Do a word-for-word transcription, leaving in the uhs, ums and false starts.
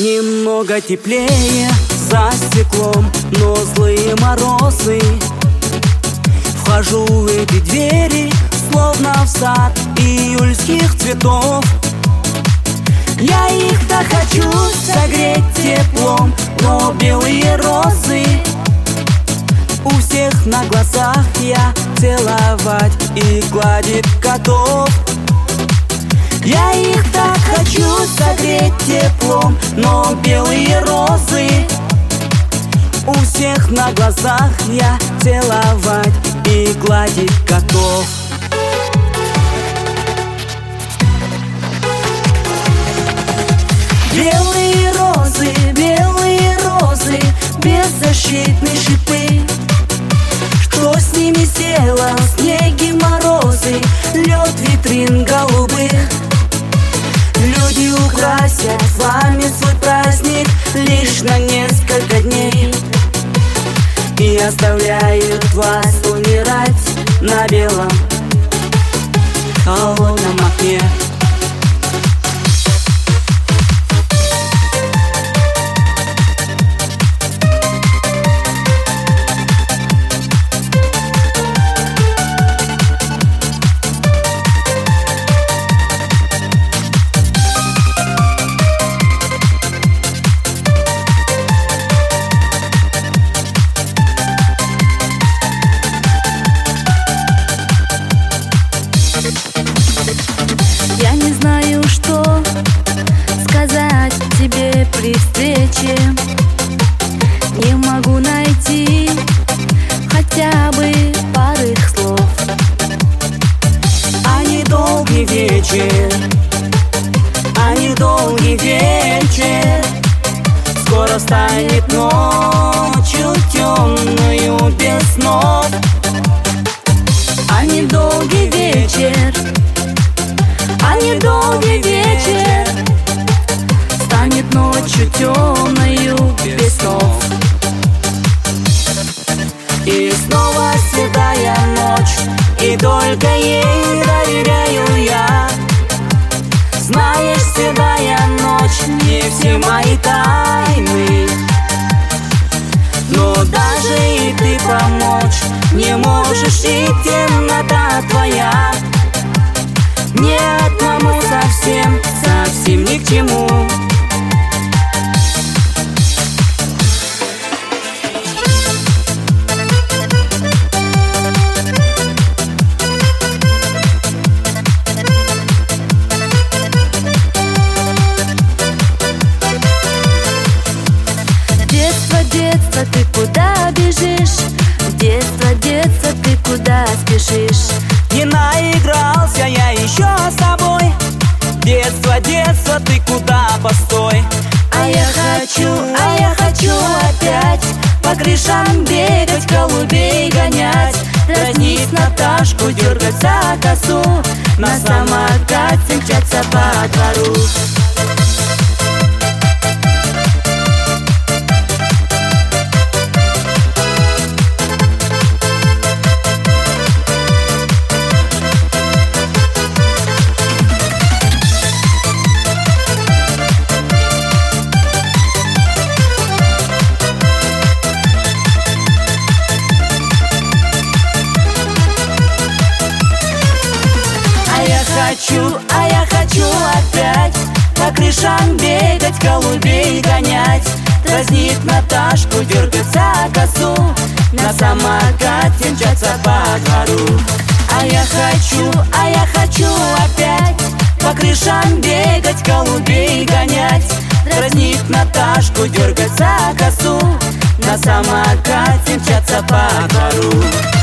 Немного теплее за стеклом, но злые морозы. Вхожу в эти двери, словно в сад июльских цветов. Я их так хочу согреть теплом, но белые розы у всех на глазах я целовать и гладить готов. Я их так хочу согреть теплом, но белые розы у всех на глазах я целовать и гладить готов. Белые розы, белые розы, беззащитные шипы. Что с ними сделал снеги, морозы, лед витрин голубых? Люди украсят вами свой праздник лишь на несколько дней и оставляют вас умирать на белом холодном окне. Я не знаю, что сказать тебе при встрече. Не могу найти хотя бы пары слов. А недолгий вечер, а недолгий вечер скоро станет ночью темною без снов. А недолгий вечер, а недолгий вечер станет ночью темною без снов. И снова седая ночь, и только ей доверяю я. Знаешь, седая ночь, не все мои тайны, но даже и ты помочь не можешь, и темнота твоя мне одному совсем, совсем ни к чему. Детство, детство, ты куда бежишь? Детство, детство, ты куда спешишь? Не наигрался я еще с тобой. Детство, детство, ты куда, постой. А я хочу, а я хочу опять по крышам бегать, голубей гонять, дразнить Наташку, дергать за косу, на самокате мчаться по двору. Хочу, а я хочу опять по крышам бегать, голубей гонять, дразнить Наташку, дергать за косу, на самокате мчаться по двору. А я хочу, а я хочу опять по крышам бегать, голубей гонять, дразнить Наташку, дергать за косу, на самокате мчаться по двору.